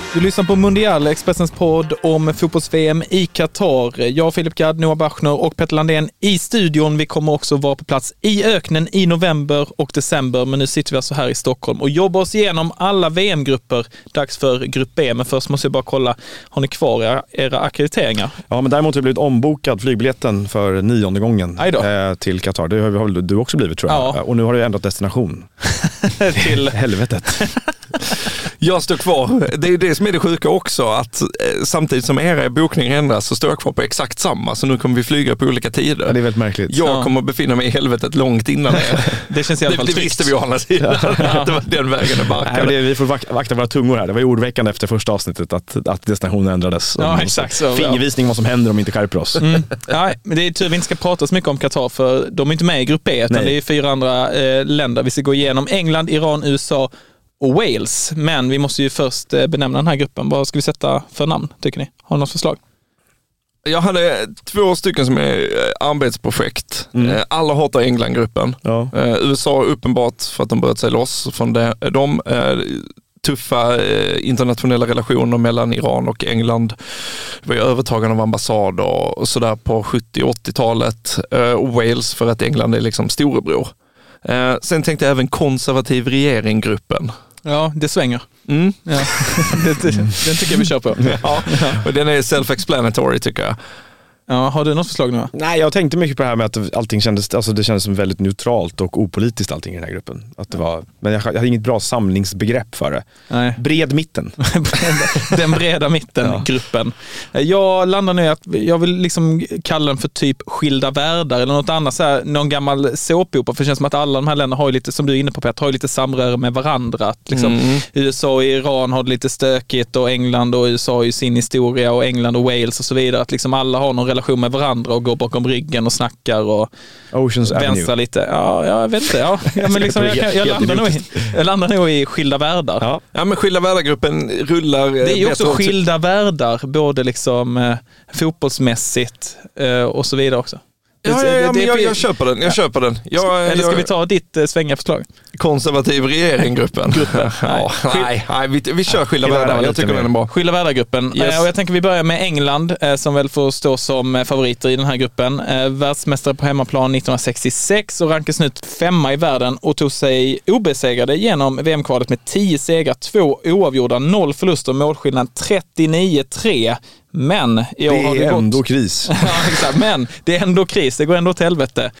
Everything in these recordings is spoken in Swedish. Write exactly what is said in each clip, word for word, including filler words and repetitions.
Du lyssnar på Mundial, Expressens podd om fotbolls-V M i Qatar. Jag, Filip Gadd, Noah Bachner och Petter Landén i studion. Vi kommer också vara på plats i öknen i november och december. Men nu sitter vi alltså här i Stockholm och jobbar oss igenom alla V M-grupper. Dags för grupp B, men först måste jag bara kolla. Har ni kvar era, era akkrediteringar? Ja, men däremot har det blivit ombokad flygbiljetten för nionde gången eh, till Qatar. Det har, har du också blivit, tror jag. Ja. Och nu har du ändrat destination. Till helvetet. Jag står kvar. Det är ju det som är det sjuka också, att eh, samtidigt som era bokningar ändras så står jag kvar på exakt samma, så nu kommer vi flyga på olika tider. Ja, det är väldigt märkligt. Jag ja. kommer befinna mig i helvetet långt innan er. Det känns i alla fall Det, det visste vi å andra sidan. Ja. Det var den vägen det barkade. Nej, det, vi får vak- vakta våra tungor här. Det var ju ordväckande efter första avsnittet att, att destinationen ändrades. Ja, exakt så. Fingervisning vad som händer om vi inte skärper oss. Mm. Ja, men det är tur vi inte ska prata så mycket om Qatar, för de är inte med i grupp B, utan Nej. det är fyra andra eh, länder. Vi ska gå igenom England, Iran, U S A och Wales. Men vi måste ju först benämna den här gruppen. Vad ska vi sätta för namn, tycker ni? Har ni något förslag? Jag hade två stycken som är arbetsprojekt. Mm. Alla hatar England-gruppen. Ja. U S A uppenbart för att de bröt sig loss från det. De tuffa internationella relationer mellan Iran och England. Det var ju övertagande av ambassad och sådär på sjuttio- och åttiotalet. Och Wales för att England är liksom storebror. Sen tänkte jag även konservativ regeringgruppen. Ja, det svänger. Mm. Ja. det, det, den tycker jag vi kör på. Ja, och den är self-explanatory tycker jag. Ja, har du något förslag nu? Nej, jag tänkte mycket på det här med att allting kändes, alltså det kändes som väldigt neutralt och opolitiskt allting i den här gruppen. Att det var, men jag hade inget bra samlingsbegrepp för det. Nej. Bred mitten. Den breda mitten-gruppen. Ja. Jag landar nu i att jag vill liksom kalla den för typ skilda världar eller något annat, så här, någon gammal såpopera, för det känns som att alla de här länderna har ju lite, som du är inne på Petter, har ju lite samröre med varandra. Att liksom, mm. U S A och Iran har det lite stökigt och England och U S A har ju sin historia och England och Wales och så vidare. Att liksom alla har någon relation med varandra och går bakom ryggen och snackar och Oceans vänsar lite. Ja, jag vet inte. Ja, ja, men liksom, jag, jag, jag, landar nog i, jag landar nog i skilda världar. Ja, ja men skilda världargruppen rullar. Det är ju också skilda världar, både liksom eh, fotbollsmässigt eh, och så vidare också. Ja, ja, ja, men jag, jag köper den. Jag ja. köper den. Jag, Eller ska jag, vi ta ditt eh, svänga förslag? Konservativ regeringgruppen. Gruppen. Ja, nej, nej, vi, vi kör skilda ja, världar. Jag tycker den är bra. Skilda världar-gruppen. Yes. Eh, och jag tänker vi börjar med England eh, som väl får stå som favoriter i den här gruppen. Eh, världsmästare på hemmaplan nittonhundrasextiosex och rankas nu femma i världen och tog sig obesegrade genom V M-kvalet med tio segrar, två oavgjorda, noll förluster, målskillnad trettionio tre. Men i år det är har det ändå gått... kris. Ja, exakt. Men det är ändå kris. Det går ändå till helvete.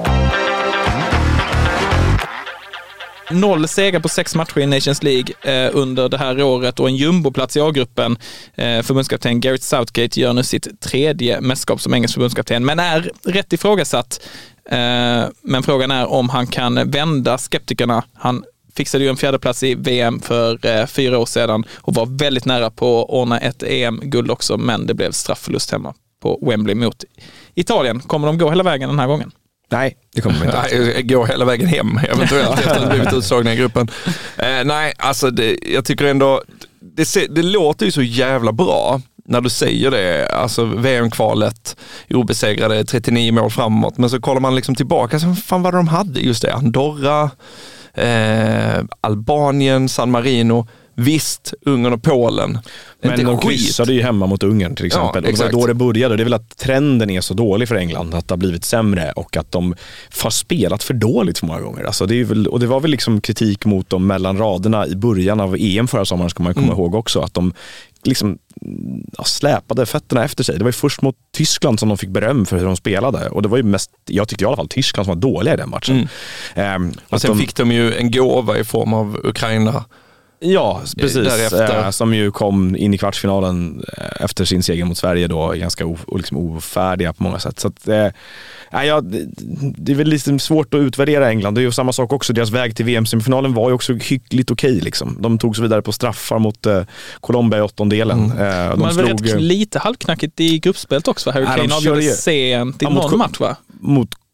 Noll segrar på sex matcher i Nations League eh, under det här året och en jumboplats i A-gruppen. Eh, förbundskapten Gareth Southgate gör nu sitt tredje mästerskap som engelsk förbundskapten, men är rätt ifrågasatt. Eh, men frågan är om han kan vända skeptikerna. Han fixade ju en fjärde plats i V M för eh, fyra år sedan och var väldigt nära på att ordna ett E M-guld också, men det blev strafförlust hemma på Wembley mot Italien. Kommer de gå hela vägen den här gången? Nej, det kommer inte. Nej, gå hela vägen hem eventuellt efter att ha blivit utslagna i gruppen. Eh, nej, alltså det, jag tycker ändå det, det låter ju så jävla bra när du säger det. Alltså V M-kvalet obesegrade, trettionio mål framåt, men så kollar man liksom tillbaka, så fan vad de hade just det. Andorra, Eh, Albanien, San Marino, visst, Ungern och Polen. Men de kryssade ju hemma mot Ungern till exempel. Ja, och det var då det började. Det är väl att trenden är så dålig för England, att det har blivit sämre och att de har spelat för dåligt för många gånger. Alltså det är väl, och det var väl liksom kritik mot dem mellan raderna i början av E M förra sommaren, ska man komma mm. ihåg också, att de liksom ja, släpade fötterna efter sig. Det var ju först mot Tyskland som de fick beröm för hur de spelade, och det var ju mest, jag tyckte i alla fall Tyskland som var dåliga i den matchen. Mm. Um, och sen de, fick de ju en gåva i form av Ukraina. Ja, precis. Eh, som ju kom in i kvartsfinalen efter sin seger mot Sverige då, ganska o, liksom ofärdiga på många sätt. Så att, eh, ja, det, det är väl lite svårt att utvärdera England. Det är ju samma sak också. Deras väg till V M-semifinalen var ju också hyggligt okej. Okay, liksom. De tog sig vidare på straffar mot eh, Colombia i åttondelen. Mm. Eh, de Man var slog, rätt lite halvknackigt i gruppspelet också. Harry Kane avgjorde sent i någon match, va? Mot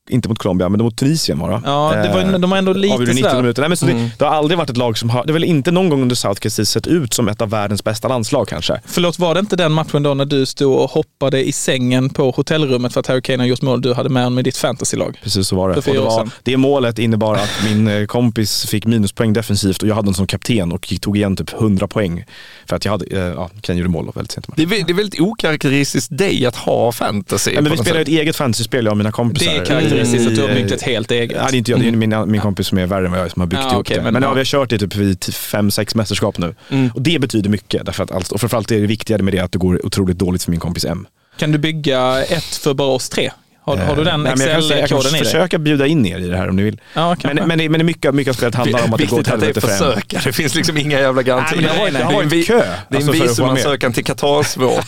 inte mot Colombia, men mot Tunisien var det. Ja, det var, de var ändå lite nittio minuter. Nej, men så mm. det, det har aldrig varit ett lag som har, det är väl inte någon gång under Southgate sett ut som ett av världens bästa landslag kanske. Förlåt, var det inte den matchen då när du stod och hoppade i sängen på hotellrummet för att Harry Kane har gjort mål du hade med honom med ditt fantasylag? Precis så var det. För det, var, det målet innebar att min kompis fick minuspoäng defensivt och jag hade en som kapten och tog igen typ hundra poäng för att jag hade, ja, Kane gjorde mål väldigt sent. Det är, det är väldigt okaraktäristiskt dig att ha fantasy. Ja, men vi spelar ett eget fantasyspel, jag och mina kompisar. Det är karaktäristiskt att du har byggt ett helt eget. Ja, det är inte jag, det är min, min kompis som är värre än vad jag som har byggt ja, ihop okay, det. Men, men ja. ja, vi har kört det typ vid fem, sex mästerskap nu. Mm. Och det betyder mycket. Därför att, och framförallt är det viktigare med det att det går otroligt dåligt för min kompis M. Kan du bygga ett för bara oss tre? Har, har du den Excel-koden i det? Jag kan försöka bjuda in er i det här om ni vill. Ja, men, men, men det är mycket, mycket av spelet handlar om att det går till helvete för försöka. Det finns liksom inga jävla garantier. Nej, men det har varit en kö. Det är en alltså visumansökan till Qatar svårt.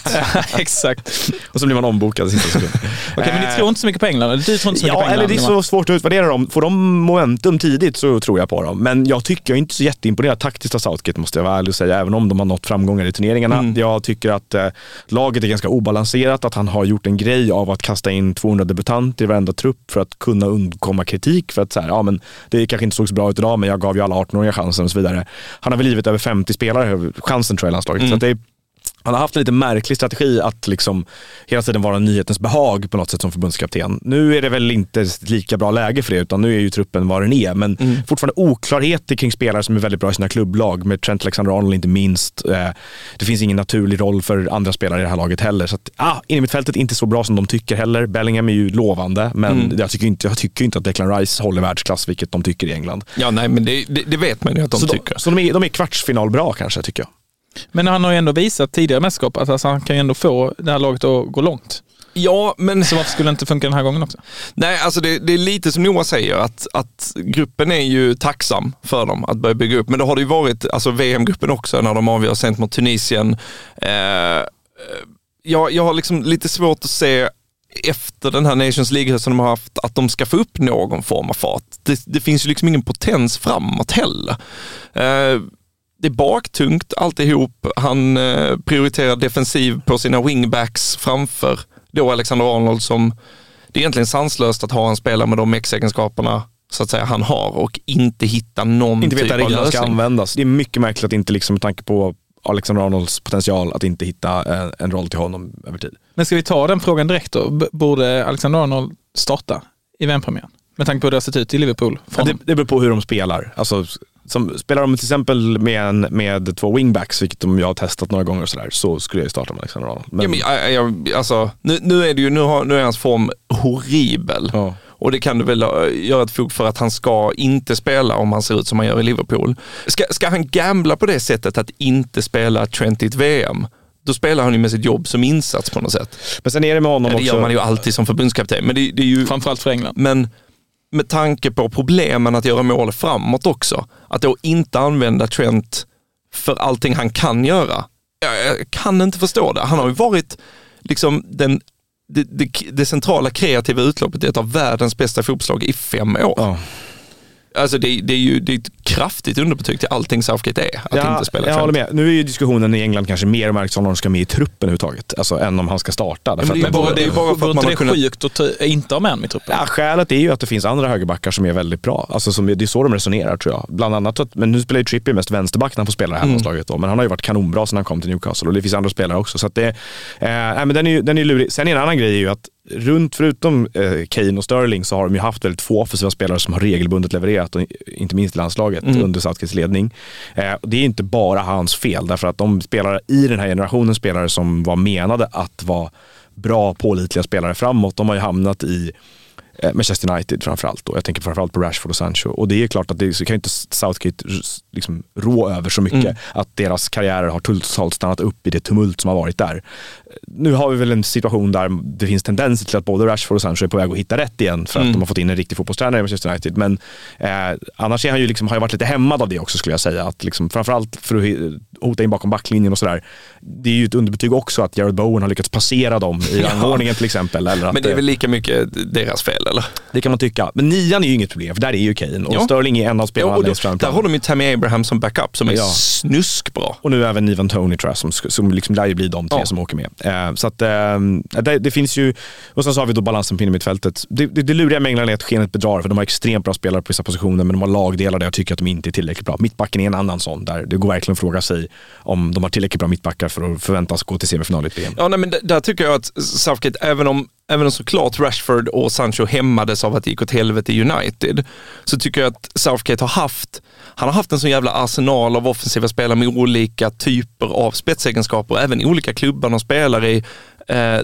Exakt. Och så blir man ombokad sista sekund. Okej, men ni tror inte så mycket på England? Eller du tror inte så mycket ja, på England? Eller det är så svårt att utvärdera dem. Får de momentum tidigt så tror jag på dem. Men jag tycker jag är inte så jätteimponerad taktiskt av Southgate, måste jag vara ärlig och säga. Även om de har nått framgångar i turneringarna. Mm. Jag tycker att eh, laget är ganska obalanserat. Att han har gjort en grej av att kasta in tvåhundra debutanter i varenda trupp för att kunna undkomma kritik. För att så här, ja men det kanske inte såg så bra ut idag, men jag gav ju alla arton-åringar chansen och så vidare. Han har väl givit över femtio spelare chansen, tror jag, i landslaget. Mm. Så att det är, han har haft en lite märklig strategi att liksom hela tiden vara nyhetens behag på något sätt som förbundskapten. Nu är det väl inte lika bra läge för det, utan nu är ju truppen vad den är. Men mm. fortfarande oklarheter kring spelare som är väldigt bra i sina klubblag. Med Trent Alexander-Arnold inte minst. Det finns ingen naturlig roll för andra spelare i det här laget heller. Så att, ah, in i mittfältet är inte så bra som de tycker heller. Bellingham är ju lovande, men mm. jag, tycker inte, jag tycker inte att Declan Rice håller världsklass, vilket de tycker i England. Ja, nej, men det, det, det vet man ju att de så tycker. De, så de är, de är kvartsfinal bra kanske, tycker jag. Men han har ju ändå visat tidigare mästerskap att alltså han kan ju ändå få det här laget att gå långt. Ja, men... Så varför skulle det inte funka den här gången också? Nej, alltså det, det är lite som Noah säger, att, att gruppen är ju tacksam för dem att börja bygga upp. Men det har det ju varit, alltså V M-gruppen också, när de avgör sent mot Tunisien. Eh, jag, jag har liksom lite svårt att se efter den här Nations League som de har haft, att de ska få upp någon form av fart. Det, det finns ju liksom ingen potens framåt heller. Eh, Det är baktungt alltihop. Han eh, prioriterar defensiv på sina wingbacks framför då Alexander Arnold, som det är egentligen sanslöst att ha en spelare med de X-egenskaperna så att säga han har och inte hitta någon inte typ av lösning. Inte veta ska användas. Det är mycket märkligt att inte liksom med tanke på Alexander Arnolds potential att inte hitta en, en roll till honom över tid. Men ska vi ta den frågan direkt då? B- borde Alexander Arnold starta i V M-premiären? Med tanke på hur det har sett ut i Liverpool? Ja, det, det beror på hur de spelar. Alltså, som, spelar de till exempel med, en, med två wingbacks, vilket de jag har testat några gånger och sådär, så skulle jag starta med Alexander Arnold. Men... Ja, men, jag, jag, alltså, nu, nu är det ju, nu, har, nu är hans form horribel. Ja. Och det kan du väl göra ett fog för att han ska inte spela om han ser ut som han gör i Liverpool. Ska, ska han gambla på det sättet att inte spela Trent i ett V M? Då spelar han ju med sitt jobb som insats på något sätt. Men sen är det med honom ja, det också. Det gör man ju alltid som förbundskapten. Men det, det är ju... Framförallt för England. Men med tanke på problemen att göra mål framåt också. Att då inte använda Trent för allting han kan göra. Jag, jag kan inte förstå det. Han har ju varit liksom den... Det, det, det centrala kreativa utloppet är ett av världens bästa fotbollslag i fem år. Ja. Alltså det, det är ju det är ett kraftigt underbetyg till allting Southgate är. Att ja, inte spela jag håller med. Nu är ju diskussionen i England kanske mer om Alexander ska med i truppen överhuvudtaget. Alltså än om han ska starta. Men det är ju bara, det är bara för att man har kunnat... sjukt att ta, inte ha med honom i truppen. Ja, skälet är ju att det finns andra högerbackar som är väldigt bra. Alltså som, det är så de resonerar, tror jag. Bland annat att, men nu spelar ju Trippier mest vänsterback när han får spela det här landslaget då. Men han har ju varit kanonbra sedan han kom till Newcastle. Och det finns andra spelare också. Så att det, eh, men den är ju den är lurig. Sen är en annan grej är ju att runt förutom eh, Kane och Sterling så har de ju haft väldigt få offensiva spelare som har regelbundet levererat, och inte minst i landslaget mm. under Southgates ledning. Eh, och det är inte bara hans fel, därför att de spelare i den här generationen spelare som var menade att vara bra, pålitliga spelare framåt, de har ju hamnat i Manchester United framförallt då. Jag tänker framförallt på Rashford och Sancho. Och det är klart att det så kan inte Southgate liksom rå över så mycket mm. att deras karriärer har totalt stannat upp i det tumult som har varit där. Nu har vi väl en situation där det finns tendenser till att både Rashford och Sancho är på väg att hitta rätt igen för att mm. de har fått in en riktig fotbollstränare i Manchester United. Men eh, annars är han ju liksom, har jag varit lite hämmad av det också, skulle jag säga. Att liksom, framförallt för att hota in bakom backlinjen och sådär. Det är ju ett underbetyg också att Jared Bowen har lyckats passera dem i rangordningen ja. till exempel. Eller att, men det är väl lika mycket deras fel, eller? Det kan man tycka. Men nian är ju inget problem, för där är ju Kane. Och ja. Sterling är en av spelarna. Ja, då, där har de ju Tammy Abraham som backup som är ja. snuskbra. Och nu även Ivan Toney, tror jag, som, som liksom lär ju bli de tre ja. som åker med. Eh, så att eh, det, det finns ju, och sen så har vi då balansen på innermittfältet. Det, det, det luriga med England är att skenet bedrar, för de har extremt bra spelare på vissa positioner, men de har lagdelar där jag tycker att de inte är tillräckligt bra. Mittbacken är en annan sån, där det går verkligen att fråga sig om de har tillräckligt bra mittbackar för att förväntas gå till semifinal i P M. Ja, nej, men d- där tycker jag att Southgate, även om Även om såklart Rashford och Sancho hämmades av att det gick åt helvete i United, så tycker jag att Southgate har haft han har haft en sån jävla arsenal av offensiva spelare med olika typer av spetsegenskaper, även i olika klubbar de spelar i. Eh,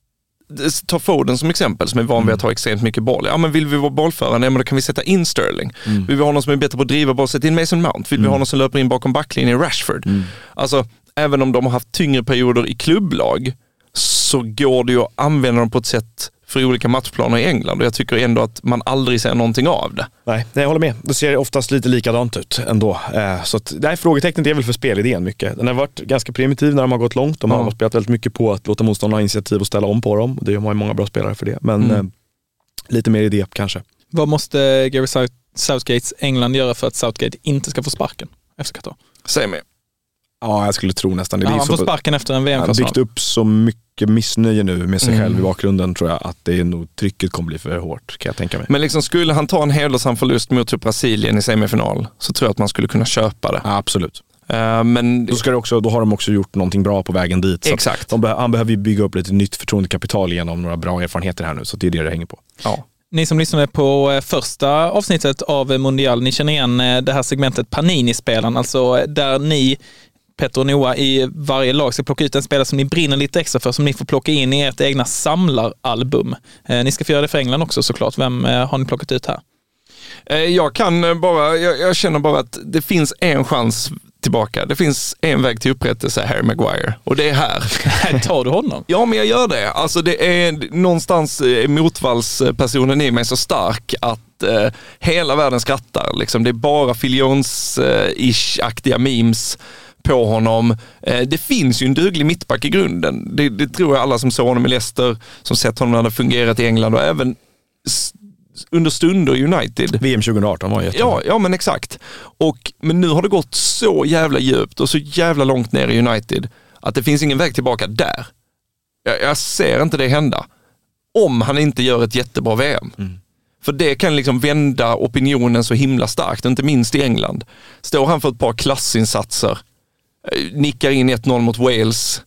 ta Foden som exempel, som är van vid att ha extremt mycket boll. Ja, men vill vi vara bollförande, ja, men då kan vi sätta in Sterling. Mm. Vill vi ha någon som är bättre på att driva boll, sätta in Mason Mount. Vill mm. vi ha någon som löper in bakom backlinjen, Rashford. Mm. Alltså, även om de har haft tyngre perioder i klubblag, så går det ju att använda dem på ett sätt för olika matchplaner i England, och jag tycker ändå att man aldrig ser någonting av det. Nej, jag håller med. Det ser oftast lite likadant ut ändå. Så att, det här frågetecknet är väl för spelidén mycket. Den har varit ganska primitiv när de har gått långt. De har mm. spelat väldigt mycket på att låta motståndarna ha initiativ och ställa om på dem. Det har ju många bra spelare för det. Men mm. eh, lite mer idé kanske. Vad måste Gary Southgates England göra för att Southgate inte ska få sparken efter Qatar? Säg mig. Ja, jag skulle tro nästan. Det ja, han får sparken efter en V M-final. Han har byggt upp så mycket missnöje nu med sig mm. själv i bakgrunden, tror jag, att det är nog, trycket kommer bli för hårt, kan jag tänka mig. Men liksom, skulle han ta en hedersam förlust mot typ Brasilien i semifinal, så tror jag att man skulle kunna köpa det. Ja, absolut. Uh, men då, ska det också, då har de också gjort någonting bra på vägen dit. Så exakt. De be- han behöver ju bygga upp lite nytt förtroendekapital genom några bra erfarenheter här nu, så det är det det hänger på. Ja. Ni som lyssnade på första avsnittet av Mundial, ni känner igen det här segmentet Panini-spelaren, alltså där ni, Petter och Noah, i varje lag ska plocka ut en spelare som ni brinner lite extra för, som ni får plocka in i ert egna samlaralbum. Eh, ni ska få göra det för England också såklart. Vem eh, har ni plockat ut här? Eh, jag kan bara, jag, jag känner bara att det finns en chans tillbaka. Det finns en väg till upprättelse, Harry Maguire. Och det är här. Tar du honom? Ja, men jag gör det. Alltså det är någonstans eh, motvallspersonen i mig så stark att eh, hela världen skrattar. Liksom. Det är bara Filions-ish-aktiga memes på honom. Det finns ju en duglig mittback i grunden. Det, det tror jag alla som såg honom i Leicester, som sett honom när det fungerat i England och även under stunder i United. V M tjugo arton var jättebra. Ja, ja, men exakt. Och, men nu har det gått så jävla djupt och så jävla långt ner i United att det finns ingen väg tillbaka där. Jag, jag ser inte det hända. Om han inte gör ett jättebra V M. Mm. För det kan liksom vända opinionen så himla starkt, inte minst i England. Står han för ett par klassinsatser, nickar in ett noll mot Wales,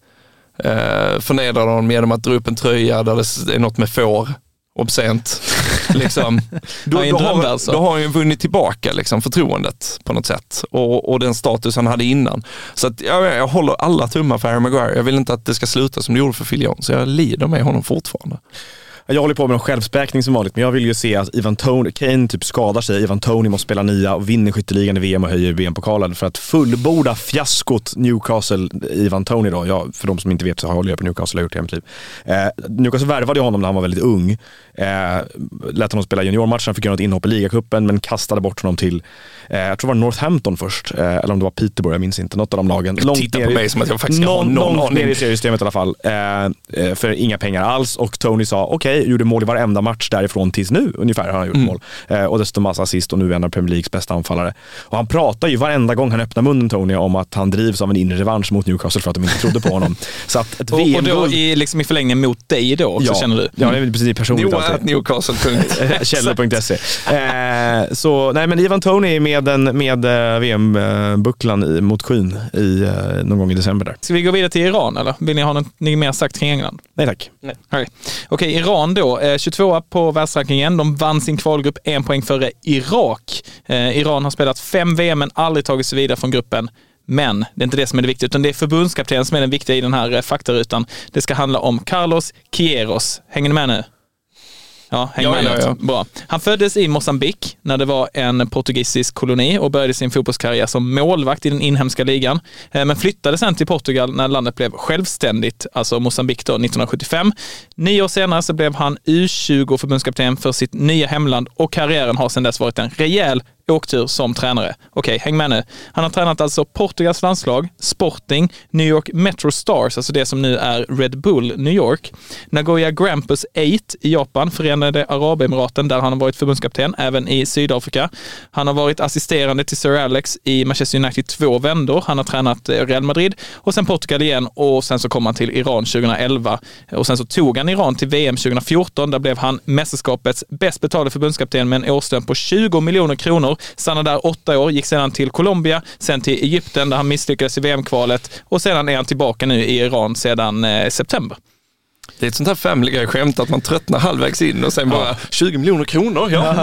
eh, förnedrar dem genom att dra upp en tröja där det är något med får, obscent. Liksom. Då, då, har, alltså. då har han ju vunnit tillbaka liksom, förtroendet på något sätt och, och den status han hade innan. Så att, jag, jag håller alla tummar för Harry Maguire. Jag vill inte att det ska sluta som det gjorde för Filion, så jag lider med honom fortfarande. Jag håller på med en självspäkning som vanligt, men jag vill ju se att Ivan Toney, Kane typ skadar sig, Ivan Toney måste spela nia och vinner skytteligan i V M och höjer V M-pokalen för att fullborda fiaskot Newcastle. Ivan Toney då, ja, för de som inte vet så håller jag på Newcastle och har gjort det i mitt liv. Eh, Newcastle värvade honom när han var väldigt ung. Eh, lät honom spela juniormatchen, fick göra ett inhopp i ligacupen, men kastade bort honom till, eh, jag tror det var Northampton först, eh, eller om det var Peterborough, jag minns inte, något av de lagen. Jag långt ner, på mig som att jag faktiskt någon, någon, någon ner i seriesystemet i alla fall, eh, för inga pengar alls, och Toney sa okej, okay, gjorde mål i varenda match därifrån tills nu, ungefär har han gjort mm. mål. Eh, och desto massa assist och nu är en av Premier Leagues bästa anfallare. Och han pratar ju varenda gång han öppnar munnen, Toney, om att han drivs av en inre revansch mot Newcastle för att de inte trodde på honom. Så att ett och, och då i, liksom i förlängningen mot dig då också, ja, känner du? Ja, det är precis personligt. Newcastle källor punkt se. Eh, så nej, men Ivan Toney med, en, med uh, V M-bucklan mot skyn i, uh, någon gång i december där. Ska vi gå vidare till Iran eller? Vill ni ha något mer sagt kring England? Nej tack. Nej. Okej, okay, Iran då. Eh, tjugotvåa på världsrankingen. De vann sin kvalgrupp en poäng före Irak. Eh, Iran har spelat fem V M men aldrig tagit sig vidare från gruppen. Men det är inte det som är det viktiga, utan det är förbundskapten som är den viktiga i den här eh, faktarutan. Det ska handla om Carlos Queiroz. Hänger ni med nu? Ja, häng ja, med ja, ja. Bra. Han föddes i Mosambik när det var en portugisisk koloni och började sin fotbollskarriär som målvakt i den inhemska ligan. Men flyttade sen till Portugal när landet blev självständigt, alltså Mosambik då, nittonhundrasjuttiofem. Nio år senare så blev han U tjugo förbundskapten för sitt nya hemland och karriären har sedan dess varit en rejäl åktur som tränare. Okej, häng med nu. Han har tränat alltså Portugals landslag, Sporting, New York Metro Stars, alltså det som nu är Red Bull New York, Nagoya Grampus åtta i Japan, Förenade Arabemiraten där han har varit förbundskapten, även i Sydafrika. Han har varit assisterande till Sir Alex i Manchester United två vändor. Han har tränat Real Madrid och sen Portugal igen och sen så kom han till Iran tjugoelva och sen så tog han Iran till V M tjugofjorton. Där blev han mästerskapets bäst betalade förbundskapten med en årslön på tjugo miljoner kronor. Stannade där åtta år, gick sedan till Colombia, sen till Egypten där han misslyckades i V M-kvalet och sedan är han tillbaka nu i Iran sedan eh, september. Det är ett sånt här family skämt att man tröttnar halvvägs in och sen bara ja. tjugo miljoner kronor. Ja.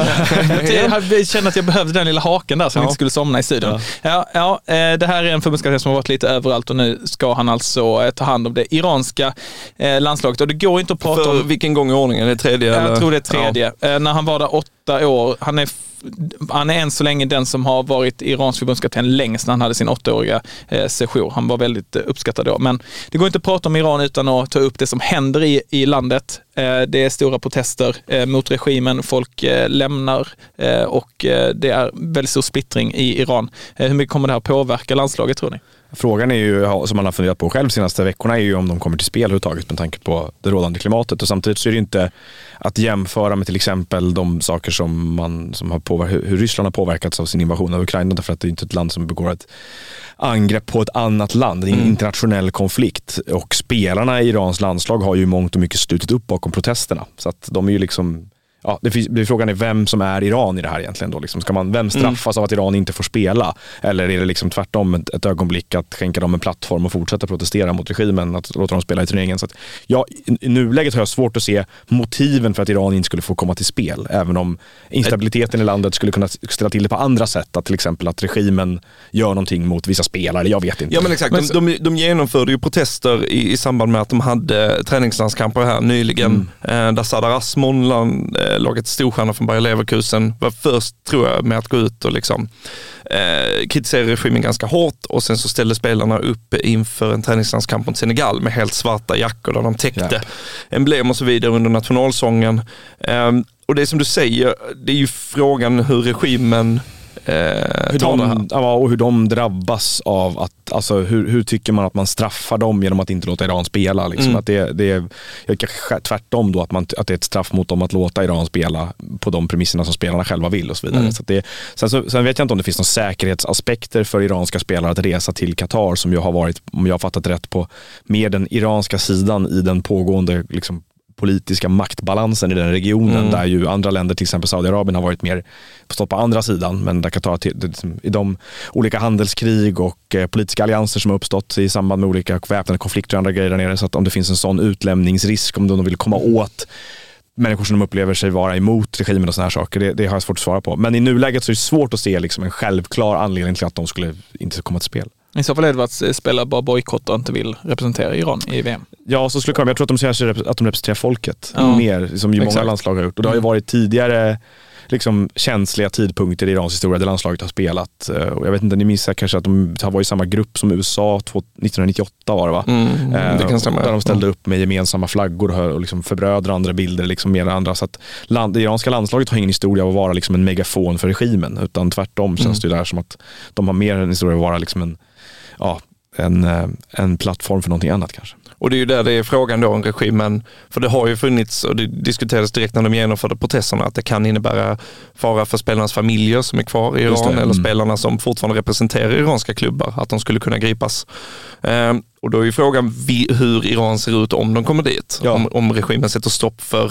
Jag kände att jag behövde den lilla haken där så ja. jag inte skulle somna i studion. Ja. Ja, ja, det här är en förbundskapten som har varit lite överallt och nu ska han alltså ta hand om det iranska landslaget. Och det går inte att prata För om... vilken gång i ordningen? Är det tredje? Jag eller? tror det är tredje. Ja. När han var där åtta år, han är Han är än så länge den som har varit Irans förbundskapten längst när han hade sin åttaåriga eh, session. Han var väldigt eh, uppskattad då. Men det går inte att prata om Iran utan att ta upp det som händer i, i landet. Eh, det är stora protester eh, mot regimen. Folk eh, lämnar eh, och eh, det är väldigt stor splittring i Iran. Eh, hur mycket kommer det här påverka landslaget, tror ni? Frågan är ju, som man har funderat på själv de senaste veckorna, är ju om de kommer till spel överhuvudtaget med tanke på det rådande klimatet. Och samtidigt så är det inte att jämföra med till exempel de saker som man som har påverkat, hur Ryssland har påverkats av sin invasion av Ukraina, därför att det är inte ett land som begår ett angrepp på ett annat land. Det är en mm. internationell konflikt och spelarna i Irans landslag har ju mångt och mycket slutit upp bakom protesterna. Så att de är ju liksom... Ja, det finns, det frågan är vem som är Iran i det här egentligen då. Liksom, ska man, vem straffas mm. av att Iran inte får spela? Eller är det liksom tvärtom ett, ett ögonblick att skänka dem en plattform och fortsätta protestera mot regimen, att låta dem spela i turneringen? Så att, ja, i, i nuläget har jag svårt att se motiven för att Iran inte skulle få komma till spel, även om instabiliteten i landet skulle kunna ställa till det på andra sätt, att till exempel att regimen gör någonting mot vissa spelare, jag vet inte. Ja men exakt, men, de, de, de genomförde ju protester i, i samband med att de hade träningslandskamper här nyligen, mm. eh, där Sardar Asmonland eh, laget storstjärna från Bayer Leverkusen var först, tror jag, med att gå ut och liksom eh, kritisera regimen ganska hårt, och sen så ställde spelarna upp inför en träningslandskamp mot Senegal med helt svarta jackor där de täckte ja. emblem och så vidare under nationalsången. Eh, och det är som du säger, det är ju frågan hur regimen Eh, hur de, ja, och hur de drabbas av att, alltså hur, hur tycker man att man straffar dem genom att inte låta Iran spela liksom. Mm. Att det, det är kanske tvärtom då, att, man, att det är ett straff mot dem att låta Iran spela på de premisserna som spelarna själva vill och så vidare. Mm. Så att det, sen, så, sen vet jag inte om det finns några säkerhetsaspekter för iranska spelare att resa till Qatar, som jag har varit, om jag har fattat rätt, på mer den iranska sidan i den pågående liksom politiska maktbalansen i den regionen, mm. där ju andra länder, till exempel Saudiarabien, har varit mer stått på andra sidan, men där Qatar i de olika handelskrig och eh, politiska allianser som har uppstått i samband med olika väpnade konflikter och andra grejer där nere, så att om det finns en sån utlämningsrisk, om de vill komma åt människor som de upplever sig vara emot regimen och såna här saker, det, det har jag svårt att svara på. Men i nuläget så är det svårt att se liksom en självklar anledning till att de skulle inte komma till spel. I så fall är det att spela bara bojkott och inte vill representera Iran i V M. Ja, så skulle det komma. Jag tror att de säger att de representerar folket mm. mer, som ju många landslag har gjort. Och det har ju varit tidigare liksom känsliga tidpunkter i Irans historia där landslaget har spelat. Och jag vet inte, ni minns kanske att de var i samma grupp som U S A nittonhundranittioåtta var det va? Mm, det kan stämma. Där de ställde upp med gemensamma flaggor och liksom förbrödra andra bilder liksom med andra. Så att land, det iranska landslaget har ingen historia av att vara liksom en megafon för regimen, utan tvärtom känns det ju där som att de har mer en historia av att vara liksom en ja, en, en plattform för någonting annat kanske. Och det är ju där det är frågan då om regimen, för det har ju funnits, och det diskuterades direkt när de genomförde protesterna, att det kan innebära fara för spelarnas familjer som är kvar i Iran, eller mm. spelarna som fortfarande representerar iranska klubbar, att de skulle kunna gripas. Ehm, och då är ju frågan vi, hur Iran ser ut om de kommer dit. Ja. Om, om regimen sätter stopp för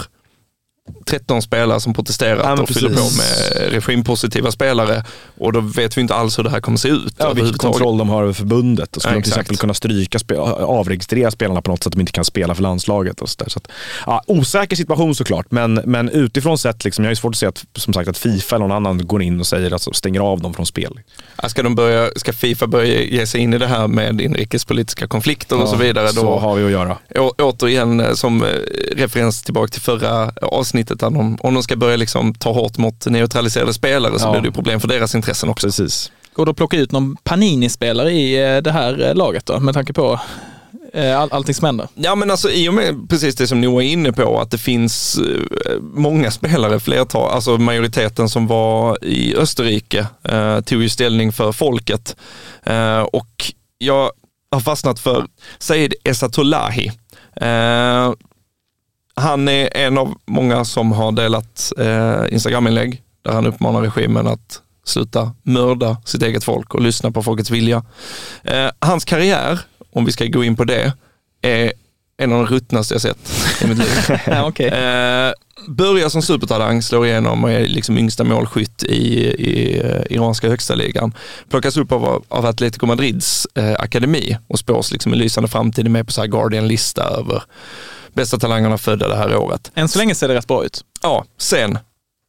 tretton spelare som protesterat ja, och fyller på med regimpositiva spelare, och då vet vi inte alls hur det här kommer se ut. Ja, vilken kontroll de har över förbundet, och skulle ja, de till exempel kunna stryka, avregistrera spelarna på något sätt att de inte kan spela för landslaget och så där. Så att, ja, osäker situation såklart, men, men utifrån sett liksom, jag är svårt att se att, som sagt, att FIFA eller någon annan går in och säger att alltså, stänger av dem från spel. Ja, ska, de börja, ska FIFA börja ge sig in i det här med inrikespolitiska konflikter ja, och så vidare, då så har vi att göra. Å, återigen som referens tillbaka till förra avsnittet, om, om de ska börja liksom ta hårt mot neutraliserade spelare så ja. blir det ju problem för deras intressen också. Precis. Går det att plocka ut någon Panini-spelare i det här laget då, med tanke på All, allting som händer. Ja, men alltså i och med precis det som ni var inne på, att det finns många spelare, flertal, alltså majoriteten som var i Österrike eh, tog ju ställning för folket. Eh, och jag har fastnat för Said Ezatolahi. Eh, han är en av många som har delat eh, Instagram-inlägg där han uppmanar regimen att sluta mörda sitt eget folk och lyssna på folkets vilja. Eh, hans karriär, om vi ska gå in på det, är en av de ruttnaste jag sett i mitt liv. Ja, okay. eh, börjar som supertalang, slår igenom och är liksom yngsta målskytt i, i uh, iranska högsta ligan. Plockas upp av, av Atletico Madrids eh, akademi och spås liksom en lysande framtid, med på så här Guardian-lista över bästa talangerna födda det här året. Än så länge ser det rätt bra ut. Ja, sen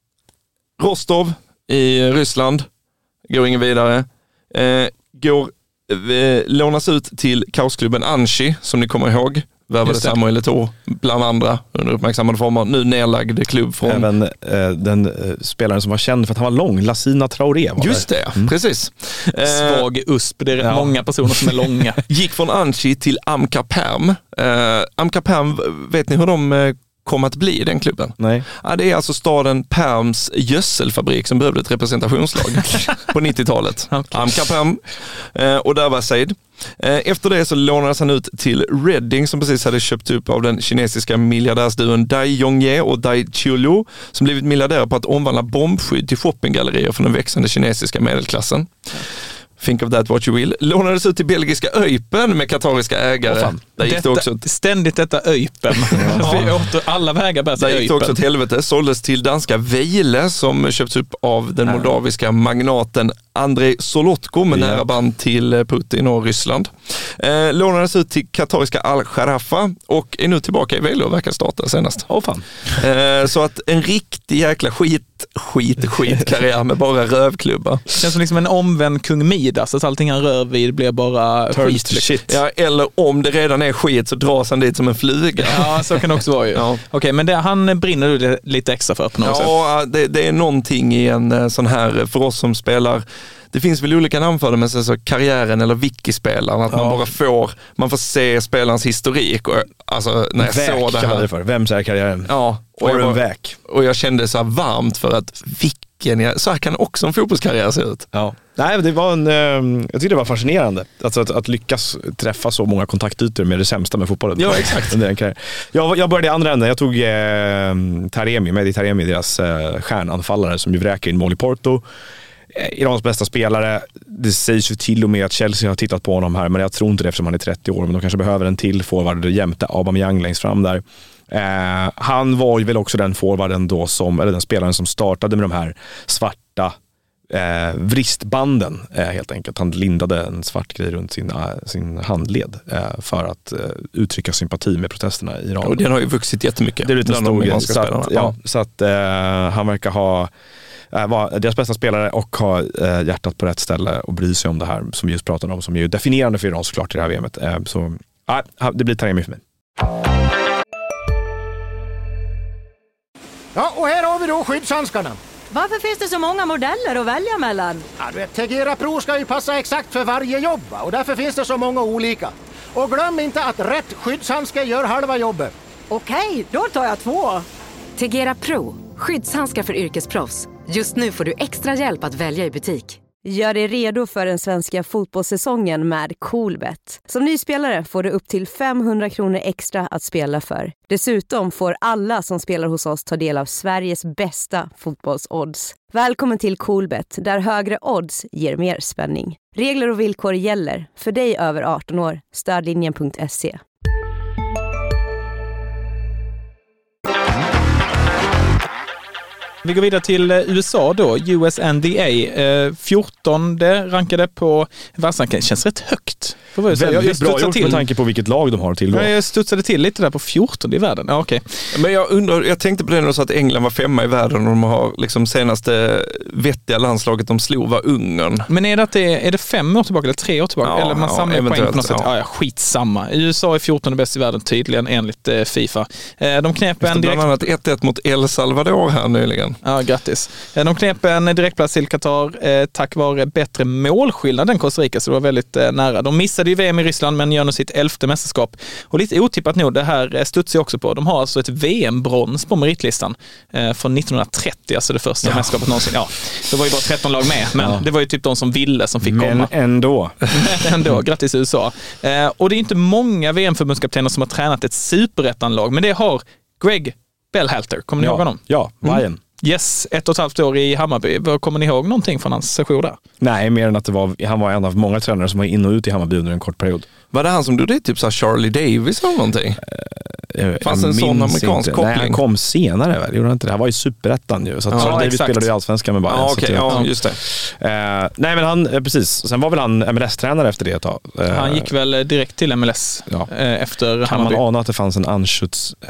Rostov i Ryssland, går ingen vidare. Eh, går, eh, lånas ut till kaosklubben Anchi, som ni kommer ihåg. Värvade Samuel Eto'o bland andra under uppmärksammade former. Nu nedlagd klubb från... Även eh, den eh, spelaren som var känd för att han var lång, Lassina Traoré var Just det, mm. precis. Svag usp, det är rätt ja. många personer som är långa. Gick från Anchi till Amka Perm. Eh, Amka Perm, vet ni hur de eh, kom att bli den klubben? Nej. Ja, det är alltså staden Perms gödselfabrik som behövde ett representationslag på nittiotalet. Okay. Amka Perm. Eh, och där var Said. Efter det så lånades han ut till Reading, som precis hade köpt upp av den kinesiska miljardärsduon Dai Yongye och Dai Qiulu, som blivit miljardärer på att omvandla bombskydd till shoppinggallerier för den växande kinesiska medelklassen. Think of that what you will. Lånades ut till belgiska Eupen med katariska ägare. Oh, där gick detta, det också ett... Ständigt detta Eupen. Ja. Alla vägar bär sig Där gick det också ett helvete. Såldes till danska Vejle, som köpts upp av den moldaviska magnaten Andrei Solotko med yeah. nära band till Putin och Ryssland. Eh, lånades ut till katariska Al-Sharafa och är nu tillbaka i Vejle och verkar starta senast. Åh oh, fan. Eh, så att en riktig jäkla skit, skit, skit karriär med bara rövklubbar. Det känns som liksom en omvänd kung Midas, att allting han rör vid blir bara skit. Shit. Ja, eller om det redan är skit så dras han dit som en flyga. Ja, så kan det också vara ju. Ja. Okej, okay, men det, han brinner du lite extra för på något sätt? Ja, det, det är någonting i en sån här, för oss som spelar, det finns väl olika namn för det, men så, så karriären eller wiki-spelaren, att ja. man bara får, man får se spelarens historik. Och, alltså, när jag väk såg det här. Det för. Vems är karriären? Ja. Och jag, en väk. och jag kände så här varmt för att vilken, så här kan också en fotbollskarriär se ut. Ja. Nej, det var en, jag tyckte det var fascinerande alltså att, att lyckas träffa så många kontaktytor med det sämsta med fotbollen. Ja, exakt. jag, jag började i andra änden. Jag tog eh, Taremi, Mehdi Taremi, deras eh, stjärnanfallare som ju vräker in mål i Porto. Irans bästa spelare. Det sägs ju till och med att Chelsea har tittat på honom här, men jag tror inte det eftersom han är trettio år, men de kanske behöver en till forward jämte Aubameyang längst fram där. Eh, han var ju väl också den forwarden då som, eller den spelaren som startade med de här svarta eh, vristbanden eh, helt enkelt. Han lindade en svart grej runt sin, äh, sin handled eh, för att eh, uttrycka sympati med protesterna i Iran. Och den har ju vuxit jättemycket. Det är lite stor grej. Så att, ja, så att eh, han verkar ha var deras bästa spelare och ha eh, hjärtat på rätt ställe och bry sig om det här som vi just pratade om, som är ju definierande för Iran såklart i det här V M:et. Eh, så ja, det blir Taremi för mig. Ja, och här har vi då skyddshandskarna. Varför finns det så många modeller att välja mellan? Ja, du vet, Tegera Pro ska ju passa exakt för varje jobb, och därför finns det så många olika. Och glöm inte att rätt skyddshandske gör halva jobbet. Okej, då tar jag två. Tegera Pro, skyddshandskar för yrkesproffs. Just nu får du extra hjälp att välja i butik. Gör dig redo för den svenska fotbollssäsongen med Coolbet. Som ny spelare får du upp till femhundra kronor extra att spela för. Dessutom får alla som spelar hos oss ta del av Sveriges bästa fotbollsodds. Välkommen till Coolbet, där högre odds ger mer spänning. Regler och villkor gäller. För dig över arton år. Stödlinjen punkt se. Vi går vidare till U S A då, U S N D A. Eh, fjortonde rankade på världsranken. Känns rätt högt. Väldigt jag, jag bra gjort till. Med tanke på vilket lag de har till då. Jag studsade till lite där på fjortonde i världen. Ja, okay. Men jag undrar, jag tänkte på det när du sa att England var femma i världen och de har liksom senaste vettiga landslaget de slog var Ungern. Men är det, att det är, är det fem år tillbaka eller tre år tillbaka? Ja, eller man ja, samlar poäng på något sätt? Ja. Ja, skitsamma. U S A är fjortonde bäst i världen tydligen enligt eh, FIFA. Eh, de knep en direkt... Bland annat ett ett mot El Salvador här nyligen. verkligen. Ja, grattis. De knep en direktplats till Qatar eh, tack vare bättre målskillnad än Costa Rica, så det var väldigt eh, nära. De missade ju V M i Ryssland men gör nu sitt elfte mästerskap. Och lite otippat nog, det här studsar jag också på. De har alltså ett V M-brons på meritlistan eh, från nittonhundratrettio, alltså det första ja. mästerskapet någonsin. Ja, det var ju bara tretton lag med, men ja. det var ju typ de som ville som fick men komma. Men ändå. men ändå, grattis U S A. Eh, och det är inte många V M-förbundskaptener som har tränat ett superettanlag, men det har Greg Berhalter. Kommer ni ja. ihåg honom? Ja, Bayern. Mm. Yes, ett och ett halvt år i Hammarby. Kommer ni ihåg någonting från hans session där? Nej, mer än att det var, han var en av många tränare som var in och ut i Hammarby under en kort period. Var det han som gjorde typ så Charlie Davis eller någonting? Uh, Fanns en sån amerikansk inte. koppling? Nej, han kom senare väl? Gjorde han inte det? Han var ju superettan ju. Så att ja, Charlie Davis spelade i Allsvenskan med Bayern. Ja, okej. Okay, ja, just det. Uh, nej, men han, precis. Sen var väl han M L S-tränare efter det ett tag. Uh, han gick väl direkt till M L S ja. uh, efter kan Hammarby. Kan man ana att det fanns en Anschutz uh,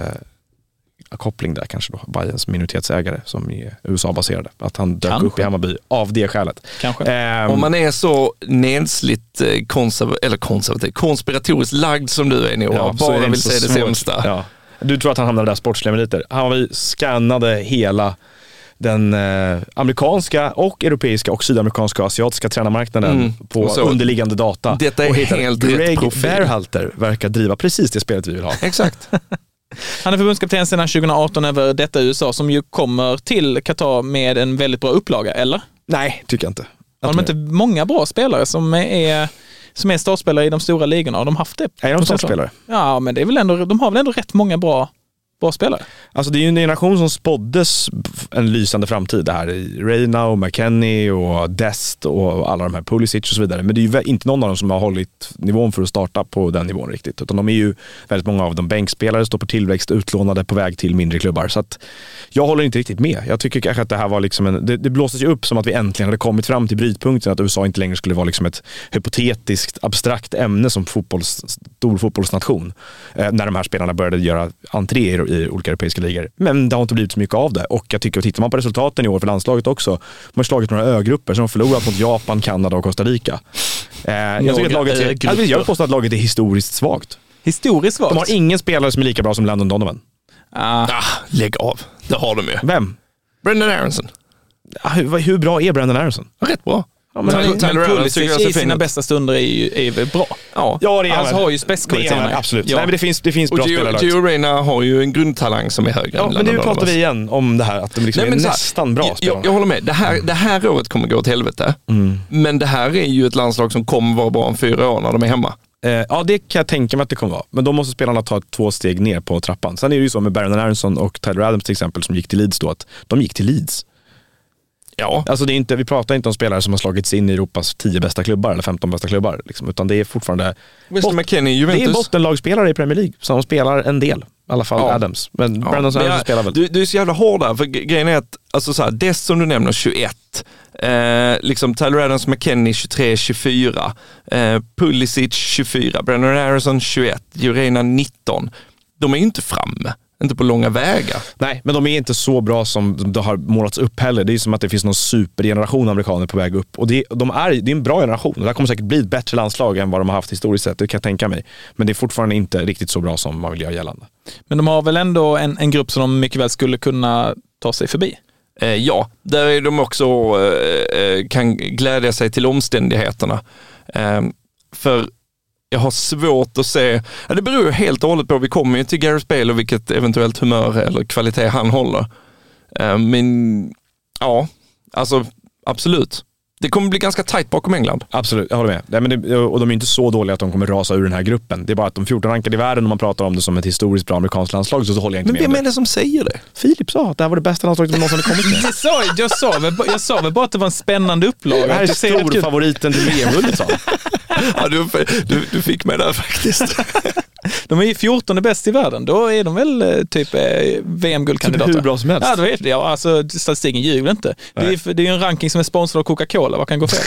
koppling där kanske då, Bayerns minoritetsägare som är U S A-baserade. Att han dök kanske. upp i Hammarby av det skälet. Kanske. Um, Om man är så nedsligt konserv- eller konservativ, konspiratoriskt lagd som du är nu, ja, bara vill säga det sämsta. Ja. Du tror att han hamnade där sportsliga meriter. Hammarby skannade hela den eh, amerikanska och europeiska och sydamerikanska och asiatiska tränarmarknaden mm. på så, underliggande data. Detta är helt rätt profil. Greg Berhalter verkar driva precis det spelet vi vill ha. Exakt. Han är förbundskapten sedan tjugoarton över detta U S A som ju kommer till Qatar med en väldigt bra upplaga, eller? Nej, tycker jag inte. Har de inte många bra spelare som är, som är startspelare i de stora ligorna? Har de haft det? Är de startspelare? Ja, men det är väl ändå, de har väl ändå rätt många bra bra spelare. Alltså det är ju en generation som spåddes en lysande framtid. Det här är Reina och McKennie och Dest och alla de här Pulisic och så vidare. Men det är ju inte någon av dem som har hållit nivån för att starta på den nivån riktigt. Utan de är ju väldigt många av dem bänkspelare, står på tillväxt, utlånade på väg till mindre klubbar. Så att jag håller inte riktigt med. Jag tycker kanske att det här var liksom en, det, det blåstes ju upp som att vi äntligen hade kommit fram till brytpunkten att U S A inte längre skulle vara liksom ett hypotetiskt, abstrakt ämne som fotbolls, stor fotbollsnation. Eh, när de här spelarna började göra entréer i olika europeiska ligor. Men det har inte blivit så mycket av det. Och jag tycker att tittar man på resultaten i år för landslaget också, man har slagit några ögrupper som har förlorat mot Japan, Kanada och Costa Rica. Eh, jag tycker att laget är, jag vill påstå att laget är historiskt svagt. Historiskt svagt? De har ingen spelare som är lika bra som Landon Donovan. Ah, ah lägg av. Det har de ju. Vem? Brendan Aronson. Ah, hur, hur bra är Brendan Aronson? Rätt bra. Ja, men men Pulisic i sina bästa stunder är ju är väl bra. Ja, ja det är alltså har ju spetskvaliteten. Absolut. Ja. Nej, men det finns, det finns bra spelare. Och Gio Reyna har ju en grundtalang som är högre. Ja, men nu pratar vi igen om det här att de liksom Nej, är här, nästan bra jag, spelare. Jag, jag håller med. Det här, det här året kommer gå åt helvete. Mm. Men det här är ju ett landslag som kommer vara bra om fyra år när de är hemma. Eh, ja, det kan jag tänka mig att det kommer vara. Men då måste spelarna ta två steg ner på trappan. Sen är det ju så med Brendan Aronson och Tyler Adams till exempel som gick till Leeds då, att de gick till Leeds. Ja. Alltså det är inte, vi pratar inte om spelare som har slagits in i Europas tio bästa klubbar eller femton bästa klubbar. Liksom, utan det är fortfarande bot- McKennie, Juventus. Det är bottenlagspelare i Premier League som spelar en del. I alla fall ja. Adams. Men ja. Brandon men jag, spelar väl. Du, du är så jävla hård där. För grejen är att alltså så här, Dest som du nämner tjugoett. Eh, liksom Tyler Adams, McKennie tjugotre tjugofyra. Eh, Pulisic tjugofyra. Brendan Aronson tjugoett. Jorena nitton. De är ju inte framme. Inte på långa vägar. Nej, men de är inte så bra som det har målats upp heller. Det är som att det finns någon supergeneration amerikaner på väg upp. Och det, de är, det är en bra generation. Det kommer säkert bli ett bättre landslag än vad de har haft historiskt sett. Det kan jag tänka mig. Men det är fortfarande inte riktigt så bra som man vill göra gällande. Men de har väl ändå en, en grupp som de mycket väl skulle kunna ta sig förbi? Eh, ja, där är de också eh, kan glädja sig till omständigheterna. Eh, för jag har svårt att se, ja, det beror ju helt och hållet på, vi kommer ju till Gareth Bale och vilket eventuellt humör eller kvalitet han håller. Uh, men ja, alltså absolut. Det kommer bli ganska tajt bakom England. Absolut, jag håller med. Nej, men det, och de är inte så dåliga att de kommer rasa ur den här gruppen. Det är bara att de fjorton rankade i världen, om man pratar om det som ett historiskt bra amerikanskt landslag, så, så håller jag inte men med. Men vem är det som säger det? Filip sa att det här var det bästa landslaget som någonsin kommit med. jag, sa, jag, sa väl, jag sa väl bara att det var en spännande upplaga. Det här är stor favoriten till V M-guldet, sa. Ja, du, du, du fick mig där faktiskt. De är ju fjortonde bäst i världen. Då är de väl typ V M-guldkandidater. Typ hur bra som helst. Ja, det vet jag. Alltså, statistiken ljuger inte. Det är, det är en ranking som är sponsrad av Coca-Cola. Vad kan gå fel?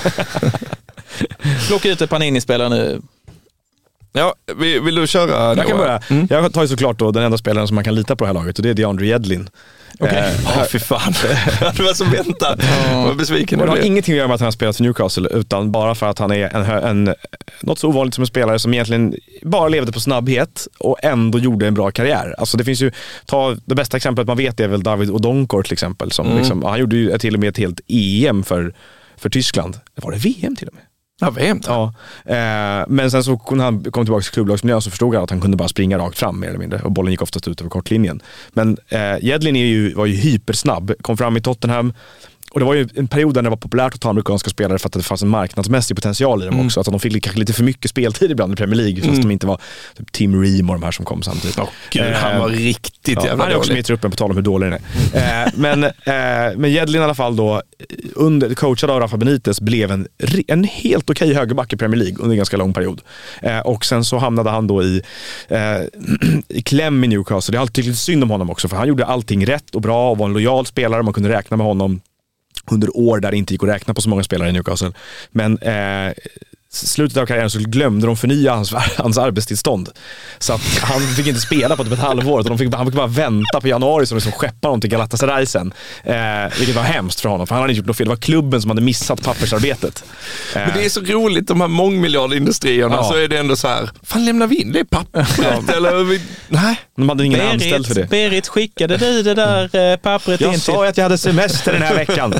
Plocka ut ett Panini-spelare nu. Ja, vill, vill du köra? Jag kan börja. Mm. Jag tar ju såklart då den enda spelaren som man kan lita på det här laget, och det är DeAndre Yedlin. Okej, okay. oh, fy fan. Det var som väntat. Jag var besviken. Det har ingenting att göra med att han har spelat för Newcastle, utan bara för att han är en, en, något så ovanligt som en spelare som egentligen bara levde på snabbhet och ändå gjorde en bra karriär. Alltså det finns ju, ta det bästa exemplet man vet är väl David Odonkor till exempel. Som mm. liksom, han gjorde ju till och med ett helt E M för, för Tyskland. Var det V M till och med? Ja, V M. Ja. Eh, men sen så när han kom tillbaka till klubblagsmiljön så förstod han att han kunde bara springa rakt fram mer eller mindre. Och bollen gick oftast ut över kortlinjen. Men eh, Jedlin är ju, var ju hypersnabb. Kom fram i Tottenham. Och det var ju en period där det var populärt att ta amerikanska spelare för att det fanns en marknadsmässig potential i dem mm. också. Att de fick kanske lite för mycket speltid ibland i Premier League. Mm. Fast de inte var typ Tim Ream och de här som kom samtidigt. Oh, Gud, eh, han var riktigt ja, jävla han är också med i truppen på tal om hur dålig den är. eh, men, eh, men Jedlin i alla fall då, under, coachad av Rafa Benitez, blev en, en helt okej högerback i Premier League under en ganska lång period. Eh, och sen så hamnade han då i, eh, i kläm i Newcastle. Det är alltid lite synd om honom också, för han gjorde allting rätt och bra och var en lojal spelare. Man kunde räkna med honom under år där det inte gick att räkna på så många spelare i Newcastle. Men eh, slutet av karriären så glömde de förnya hans, hans arbetstillstånd. Så att han fick inte spela på typ ett halvår. Och de fick, han fick bara vänta på januari så de liksom skeppade honom till Galatasaray sen. Eh, vilket var hemskt för honom. För han hade inte gjort något fel. Det var klubben som hade missat pappersarbetet. Eh. Men det är så roligt, de här mångmiljardindustrierna. Ja. Så är det ändå så här, fan lämnar vi in det pappret? Ja. Eller vi, nej. De hade ingen Berit, anställd för det. Berit, skickade du det där pappret jag in till? Jag sa att jag hade semester den här veckan.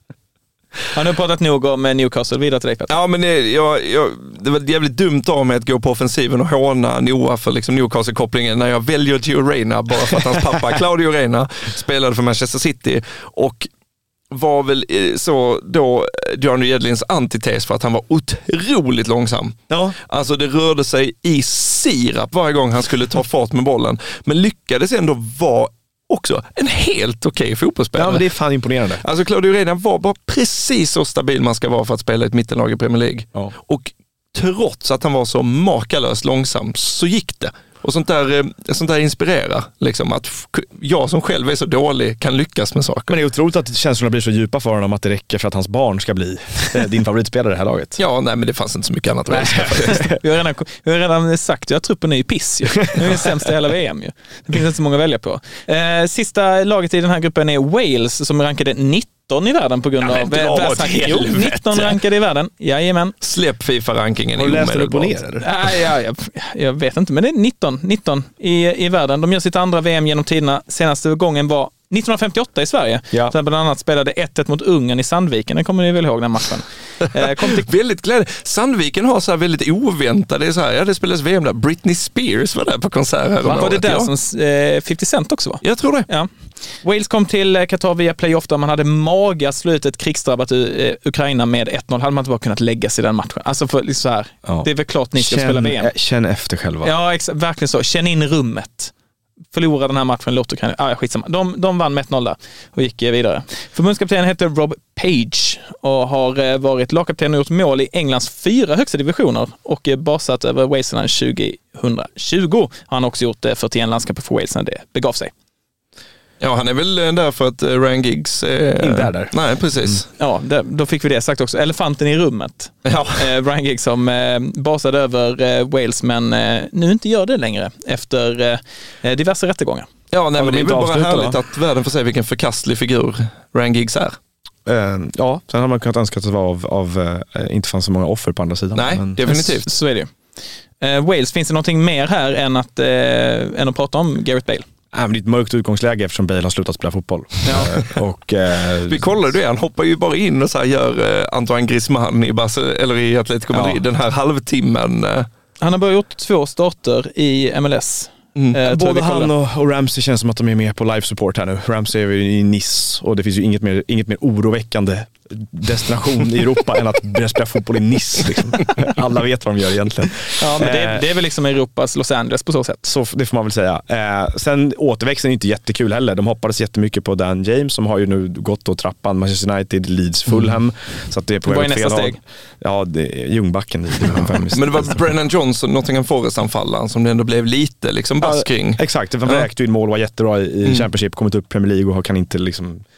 Han har pratat nog om Newcastle, vidare till dig, Peter. Ja, men det, jag, jag, det var jävligt dumt av mig att gå på offensiven och håna Noah för liksom Newcastle-kopplingen när jag väljer Gio Reyna bara för att hans pappa Claudio Reyna spelade för Manchester City och var väl så då Johnny Jedlins antites för att han var otroligt långsam. Ja. Alltså det rörde sig i sirap varje gång han skulle ta fart med bollen, men lyckades ändå vara också en helt okej okay fotbollsspelare. Ja, men det är fan imponerande. Alltså Claudio Reyna var bara precis så stabil man ska vara för att spela ett mittenlag i Premier League. Ja. Och trots att han var så makalöst långsam så gick det. Och sånt där, sånt där inspirerar. Liksom, att jag som själv är så dålig kan lyckas med saker. Men det är otroligt att känslorna blir så djupa för honom att det räcker för att hans barn ska bli din favoritspelare i det här laget. Ja, nej, men det fanns inte så mycket annat att välja. vi, har redan, vi har redan sagt, jag truppen är ju piss. Ju. Nu är det sämsta i hela V M. Ju. Det finns inte så många att välja på. Eh, sista laget i den här gruppen är Wales som rankade nitton i världen på grund ja, av världsrankingen. nitton rankade i världen. Jajamän. Släpp FIFA-rankingen. Och läste du på ner? Nej, ja, jag, jag vet inte, men det är nitton, nitton i, i världen. De gör sitt andra V M genom tiderna. Senaste gången var nittonhundrafemtioåtta i Sverige. Ja. Sen bland annat spelade ett ett mot Ungern i Sandviken. Den kommer ni väl ihåg den matchen. Eh, kom till... väldigt glädje. Sandviken har så här väldigt oväntat. Det är så här, ja, det spelas V M där. Britney Spears var där på konsert här. Var det där ja. som eh, femtio Cent också var? Jag tror det. Ja. Wales kom till Qatar via playoff där man hade maga slutet krigsdrabbat uh, Ukraina med ett noll. Hade man inte bara kunnat lägga sig i den matchen. Alltså för liksom så här, ja. Det är väl klart ni ska känn, spela V M. Känn efter själva. Ja, ex- verkligen så. Känn in rummet. Förlora den här matchen, låt Ukraina. Ah, skitsamma. De, de vann med ett noll där och gick vidare. Förbundskaptenen heter Rob Page och har varit lagkapten och gjort mål i Englands fyra högsta divisioner och basat över Wales sedan tjugohundratjugo. Han har också gjort fyrtioen landskamper för Wales när det begav sig. Ja, han är väl där för att Ryan Giggs eh, inte är där. Nej, precis. Mm. Ja, det, då fick vi det sagt också. Elefanten i rummet. Ja. Eh, Ryan Giggs som eh, basade över eh, Wales men eh, nu inte gör det längre efter eh, diverse rättegångar. Ja, nej, men det är väl bara härligt va? Att världen får se vilken förkastlig figur Ryan Giggs är. Uh, ja, sen har man kunnat önska att det var av, av uh, inte fanns så många offer på andra sidan. Nej, men... definitivt. Så, så är det ju. Uh, Wales, finns det någonting mer här än att, uh, än att prata om Gareth Bale? Ja, men det är ett mörkt utgångsläge eftersom Bale har slutat spela fotboll. Ja. och, eh, vi kollar det, han hoppar ju bara in och så här gör eh, Antoine Griezmann i, Barca, eller i Atletico Madrid ja. Den här halvtimmen. Eh. Han har bara gjort två starter i M L S. Mm. Eh, Både han och, och Ramsey känns som att de är med på live support här nu. Ramsey är ju i Nice och det finns ju inget mer, inget mer oroväckande destination i Europa än att börja spela fotboll i Nice. Liksom. Alla vet vad de gör egentligen. Ja, men det, är, det är väl liksom Europas Los Angeles på så sätt. Så det får man väl säga. Eh, sen återväxten är inte jättekul heller. De hoppades jättemycket på Dan James som har ju nu gått och trappan Manchester United, Leeds, Fulham. Mm. Så att det är på väg åt fel håll. Ja, det är Ljungbacken. Men det var Brennan Johnson, Nottingham Forest-anfallaren som det ändå blev lite liksom bass kring. Ja, exakt, det var vräkt in mål, var jättebra i, i mm. Championship, kommit upp Premier League och kan inte liksom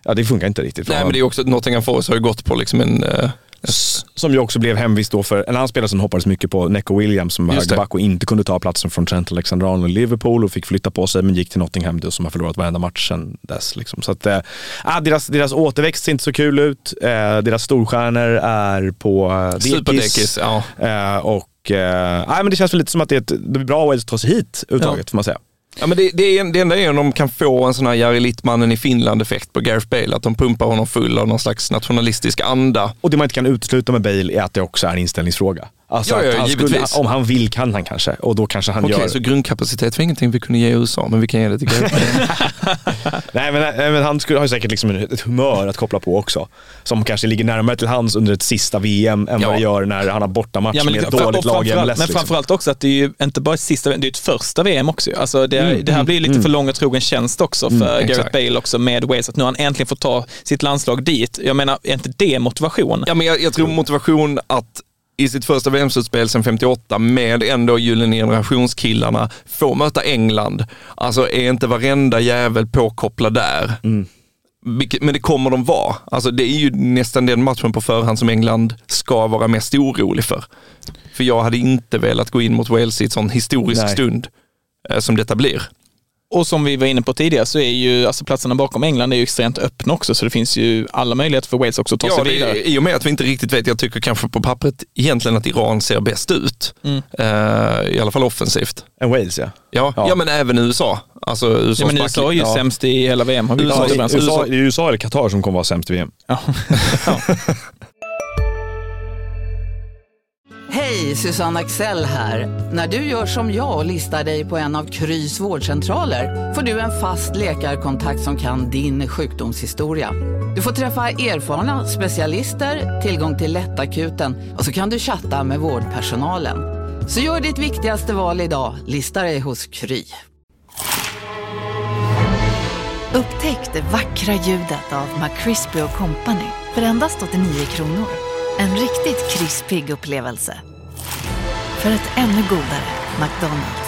ja, det funkar inte riktigt. Nej, men det är också, Nottingham Forest har ju gått på liksom en... Uh, som ju också blev hemvist då för en annan spelare som hoppades mycket på, Neco Williams, som var högerback och inte kunde ta platsen från Trent Alexander-Arnold i Liverpool och fick flytta på sig, men gick till Nottingham då, som har förlorat varenda match sedan dess. Liksom. Så att, äh, deras, deras återväxt ser inte så kul ut. Äh, deras storstjärnor är på äh, superdekis. Ja. Äh, och äh, men det känns väl lite som att det är, ett, det är bra att ta sig hit uttaget, ja. Får man säga. Ja, men det, det, är, det enda är om de kan få en sån här Jari Littmannen i Finland-effekt på Gareth Bale, att de pumpar honom full av någon slags nationalistisk anda. Och det man inte kan utesluta med Bale är att det också är en inställningsfråga. Alltså ja, ja, att han givetvis. Skulle, om han vill kan han kanske, och då kanske han Okej, gör... så grundkapacitet för ingenting vi kunde ge i U S A, men vi kan ge det till Gareth Bale. Nej, men, men han skulle ha säkert liksom ett humör att koppla på också, som kanske ligger närmare till hands under ett sista V M än ja. vad det gör när han har bortamatch ja, med ett dåligt lag i M L S. Men liksom. framförallt också att det är ju inte bara ett sista, det är ett första V M också. Alltså det, mm, det här blir lite mm. för lång och trogen tjänst också för mm, Gareth Bale också med Wales, att nu han äntligen får ta sitt landslag dit. Jag menar, är inte det motivation? Ja, men jag, jag tror motivation att i sitt första V M-slutspel sedan femtioåtta med ändå gyllene generationskillarna få möta England. Alltså är inte varenda jävel påkopplad där. Mm. Men det kommer de vara. Alltså det är ju nästan den matchen på förhand som England ska vara mest orolig för. För jag hade inte velat gå in mot Wales i ett sån historisk Nej. stund eh, som detta blir. Och som vi var inne på tidigare så är ju alltså platserna bakom England är ju extremt öppna också, så det finns ju alla möjligheter för Wales också att ta ja, sig vidare. Det, i och med att vi inte riktigt vet, jag tycker kanske på pappret egentligen att Iran ser bäst ut. Mm. Uh, I alla fall offensivt. En Wales, ja. Ja, ja. ja men även U S A. Alltså U S A, ja, men U S A är ju ja. sämst i hela V M. Har vi U S A, U S A, det är U S A eller Qatar som kommer vara sämst i V M. Ja. ja. Hej, Susanne Axel här. När du gör som jag och listar dig på en av Krys vårdcentraler får du en fast läkarkontakt som kan din sjukdomshistoria. Du får träffa erfarna specialister, tillgång till lättakuten och så kan du chatta med vårdpersonalen. Så gör ditt viktigaste val idag, lista dig hos Kry. Upptäck det vackra ljudet av McCrispy och Company för endast åttionio kronor. En riktigt krispig upplevelse. För ett ännu godare McDonald's.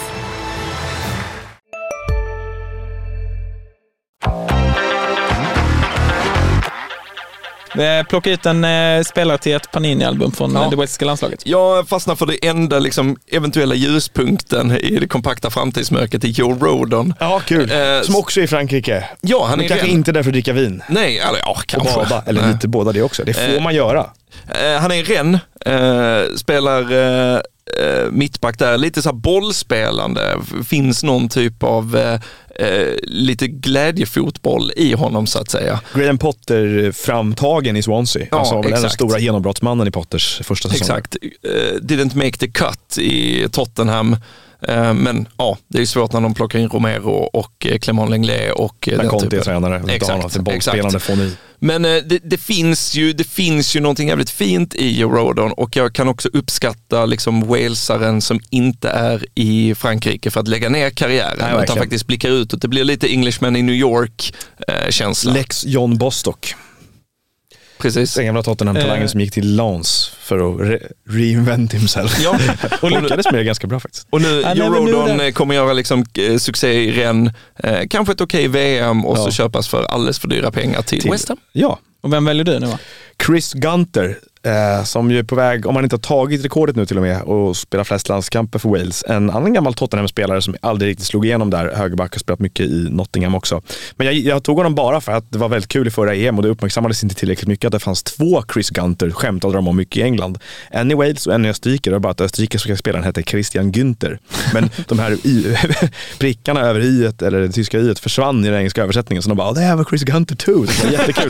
Plocka ut en eh, spelare till ett Panini-album från ja. det walesiska landslaget. Jag fastnar för det enda liksom, eventuella ljuspunkten i det kompakta framtidsmörkret i Joe Rodon. Ja, kul. Eh, Som också är i Frankrike. Ja, han Men är kanske ren. inte där för att dricka vin. Nej, eller ja, kanske. Bada, eller Nej. lite båda det också. Det får eh, man göra. Eh, han är ren, eh, spelar eh, mittback där, lite så här bollspelande. Finns någon typ av eh, eh, lite glädjefotboll i honom så att säga. Graham Potter framtagen i Swansea. Ja, alltså var väl exakt. den stora genombrottsmannen i Potters första säsong. Exakt. Uh, didn't make the cut i Tottenham. Uh, men ja, det är svårt när de plockar in Romero och uh, Clement Lenglet och uh, den Conte är tränare. Exakt. Bollspelande får ni. Men uh, det, det, finns ju, det finns ju någonting jävligt fint i Joe Rodon och jag kan också uppskatta liksom walesaren som inte är i Frankrike för att lägga ner karriären. Nej, utan faktiskt blickar ut och det blir lite Englishman i New York-känsla. Uh, Lex John Bostock. Precis. Den gamla Tottenham-talangen eh. som gick till Lens för att re- reinvent himself. Ja. och lyckades med det ganska bra faktiskt. Och nu, Joe Rodon kommer göra liksom, eh, succé i Rennes. Eh, kanske ett okej V M och ja. så köpas för alldeles för dyra pengar till, till West Ham. Ja. Och vem väljer du nu va? Chris Gunter, eh, som ju är på väg, om han inte har tagit rekordet nu till och med, och spelar flest landskamper för Wales. En annan gammal Tottenham-spelare som aldrig riktigt slog igenom där. Högerback har spelat mycket i Nottingham också. Men jag, jag tog honom bara för att det var väldigt kul i förra E M och det uppmärksammades inte tillräckligt mycket att det fanns två Chris Gunter, skämtade de om mycket i England. En i Wales och en i Österrike. Det var bara att österrikiska spelaren hette Christian Günther. Men de här i, prickarna över i-et, eller det tyska i-et, försvann i den engelska översättningen. Så de bara, det här var Chris Gunter too. Det var jättekul.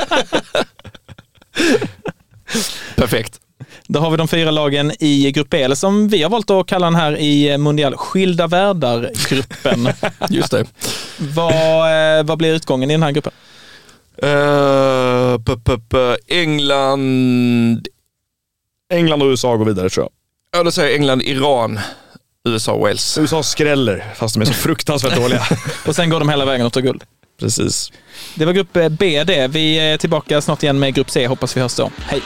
Perfekt. Då har vi de fyra lagen i grupp E, eller som vi har valt att kalla den här i Mundial, skilda världar-gruppen. Just det. Vad, vad blir utgången i den här gruppen? Uh, p- p- p- England England och U S A går vidare tror jag. Ja, då säger England, Iran, U S A, Wales. U S A skräller, fast de är så fruktansvärt dåliga. Och sen går de hela vägen och tar guld. Precis. Det var grupp B det. Vi är tillbaka snart igen med grupp C. Hoppas vi hörs då. Hej!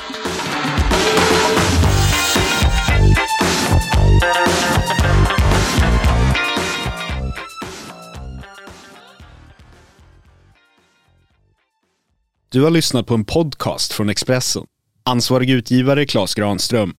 Du har lyssnat på en podcast från Expressen. Ansvarig utgivare Claes Granström.